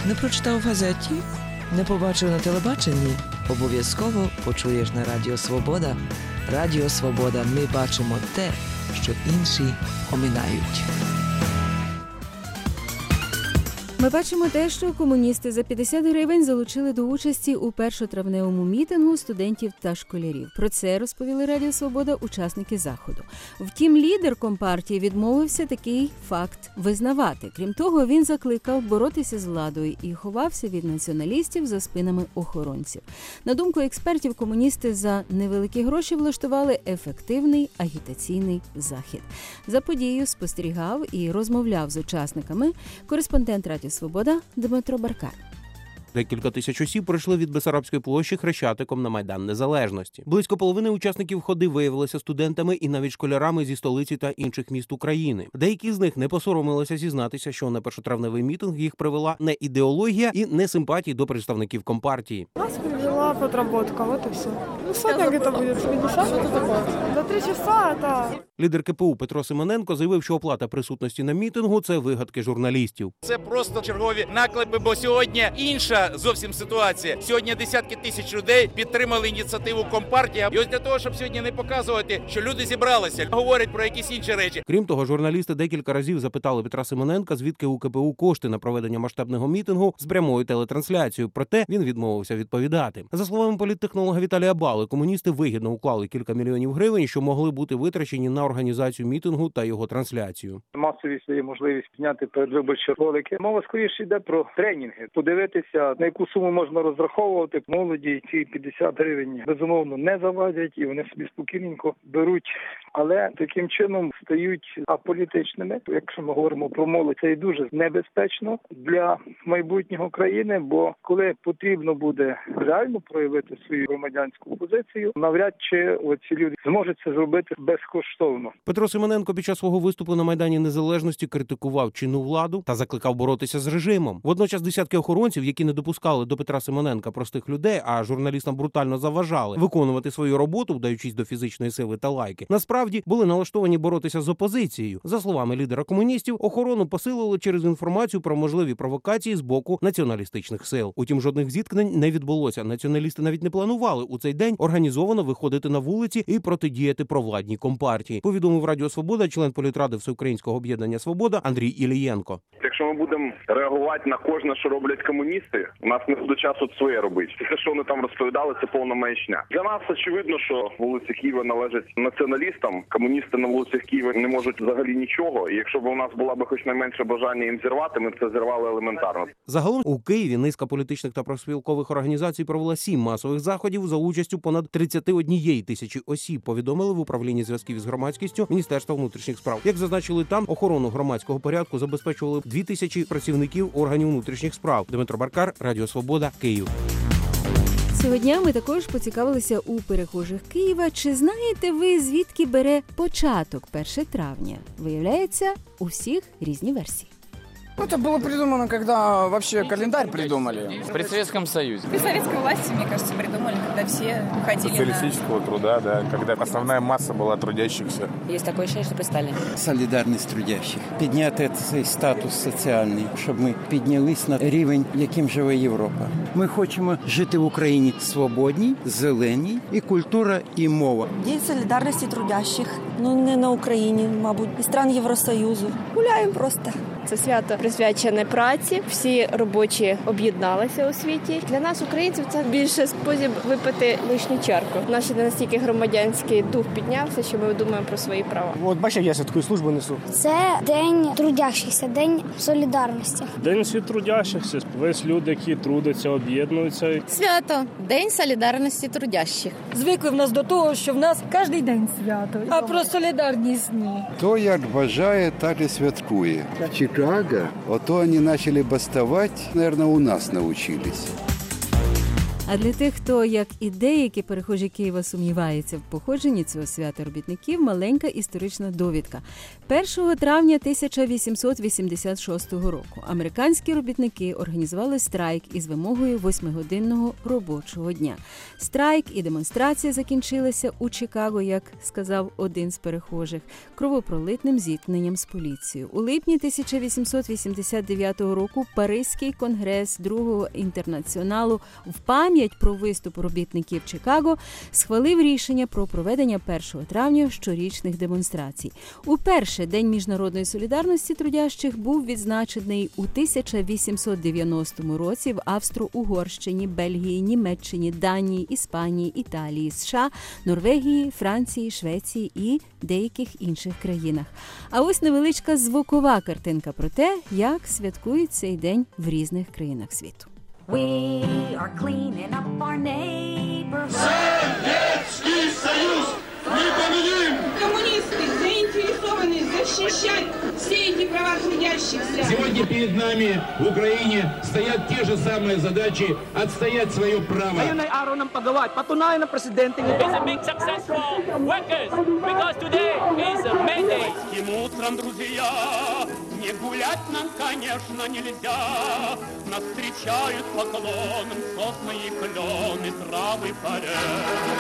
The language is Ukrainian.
Не прочитав в газеті? Не побачив на телебаченні? Обов'язково почуєш на Радіо Свобода. Радіо Свобода. Ми бачимо те, що інші оминають. Ми бачимо те, що комуністи за 50 гривень залучили до участі у першотравневому мітингу студентів та школярів. Про це розповіли Радіо Свобода учасники заходу. Втім, лідер Компартії відмовився такий факт визнавати. Крім того, він закликав боротися з владою і ховався від націоналістів за спинами охоронців. На думку експертів, комуністи за невеликі гроші влаштували ефективний агітаційний захід. За подією спостерігав і розмовляв з учасниками кореспондент Радіо Свобода Дмитро Баркар. Декілька тисяч осіб прийшли від Бессарабської площі Хрещатиком на Майдан Незалежності. Близько половини учасників ходи виявилися студентами і навіть школярами зі столиці та інших міст України. Деякі з них не посоромилися зізнатися, що на першотравневий мітинг їх привела не ідеологія і не симпатії до представників Компартії. Нас привела подработка, вот и все. Ну, сотня где-то будет, 50. Что это такое? За 3 часа это... Лідер КПУ Петро Симоненко заявив, що оплата присутності на мітингу – це вигадки журналістів. Це просто чергові наклепи, бо сьогодні інша зовсім ситуація. Сьогодні десятки тисяч людей підтримали ініціативу Компартії. І ось для того, щоб сьогодні не показувати, що люди зібралися, говорять про якісь інші речі. Крім того, журналісти декілька разів запитали Петра Симоненка, звідки у КПУ кошти на проведення масштабного мітингу з прямою телетрансляцією. Проте він відмовився відповідати. За словами політтехнолога Віталія Бали, комуністи вигідно уклали кілька мільйонів гривень, що могли бути витрачені на організацію мітингу та його трансляцію. Масовість є можливість зняти передвиборчі ролики. Мова скоріше йде про тренінги. Подивитися, на яку суму можна розраховувати. Молоді ці 50 гривень, безумовно, не завадять і вони собі спокійненько беруть. Але таким чином стають аполітичними. Якщо ми говоримо про молодь, це і дуже небезпечно для майбутнього країни, бо коли потрібно буде реально проявити свою громадянську позицію, навряд чи оці люди зможуть це зробити безкоштовно. Петро Симоненко під час свого виступу на Майдані Незалежності критикував чинну владу та закликав боротися з режимом. Водночас десятки охоронців, які не допускали до Петра Симоненка простих людей, а журналістам брутально заважали виконувати свою роботу, вдаючись до фізичної сили та лайки, насправді були налаштовані боротися з опозицією. За словами лідера комуністів, охорону посилили через інформацію про можливі провокації з боку націоналістичних сил. Утім, жодних зіткнень не відбулося. Націоналісти навіть не планували у цей день організовано виходити на вулиці і протидіяти провладній Компартії, повідомив Радіо Свобода член політради Всеукраїнського об'єднання «Свобода» Андрій Ілієнко. Якщо ми будемо реагувати на кожне, що роблять комуністи, у нас не буде часу своє робити. Те, що вони там розповідали, це повна маячня. Для нас очевидно, що вулиці Києва належать націоналістам. Комуністи на вулицях Києва не можуть взагалі нічого. І якщо б у нас була б хоч найменше бажання їм зірвати, ми б це зірвали елементарно. Загалом у Києві низка політичних та профспілкових організацій провела 7 масових заходів за участю понад 31 тисячі осіб, повідомили в управлінні зв'язків із громадськістю Міністерства внутрішніх справ. Як зазначили там, охорону громадського порядку забезпечували 2000 працівників органів внутрішніх справ. Дмитро Баркар, Радіо Свобода, Київ. Цього дня ми також поцікавилися у перехожих Києва, чи знаєте ви, звідки бере початок 1 травня? Виявляється, у всіх різні версії. Это было придумано, когда вообще календарь придумали. При Советском Союзе. При советской власти, мне кажется, придумали, когда все уходили социалистического труда, да, когда основная масса была трудящихся. Есть такое ощущение, что при Сталине. Солідарність трудящих. Підняти цей статус соціальний, щоб ми піднялись на рівень, яким живе Європа. Ми хочемо жити в Україні свободній, зеленій, і культура, і мова. День солідарності трудящих, ну не на Україні, мабуть, і стран Євросоюзу. Гуляємо просто. Це свято присвячене праці. Всі робочі об'єдналися у світі. Для нас, українців, це більше спосіб випити лишню чарку. У нас ще не настільки громадянський дух піднявся, що ми думаємо про свої права. От бачите, я таку службу несу. Це день трудящихся, день солідарності. День всіх трудящихся, весь люди, які трудяться, об'єднуються. Свято, день солідарності трудящих. Звикли в нас до того, що в нас кожен день свято, а про солідарність ні. Хто як бажає, так і святкує. Чикаго, ото вони почали бастувати, мабуть, у нас навчились. А для тих, хто, як і деякі перехожі Києва, сумнівається в походженні цього свята робітників, маленька історична довідка. 1 травня 1886 року американські робітники організували страйк із вимогою 8-годинного робочого дня. Страйк і демонстрація закінчилися у Чикаго, як сказав один з перехожих, кровопролитним зіткненням з поліцією. У липні 1889 року Паризький конгрес Другого інтернаціоналу в пам'ять про виступ робітників Чикаго схвалив рішення про проведення 1 травня щорічних демонстрацій. Уперше День міжнародної солідарності трудящих був відзначений у 1890 році в Австро-Угорщині, Бельгії, Німеччині, Данії, Іспанії, Італії, США, Норвегії, Франції, Швеції і деяких інших країнах. А ось невеличка звукова картинка про те, як святкують цей день в різних країнах світу. We are cleaning up our neighborhood. Советский Союз! Мы победим! Коммунисты заинтересованы защищать все эти права трудящихся. Сегодня перед нами в Украине стоят те же самые задачи отстоять свое право. Ngayon ay araw ng paggawa at patunayan ng presidente nito. It's a big success for workers because today is May Day. Этим утром, друзья, не гулять нам, конечно, нельзя. Нас встречают поклоном сосны и клены, травы, поля.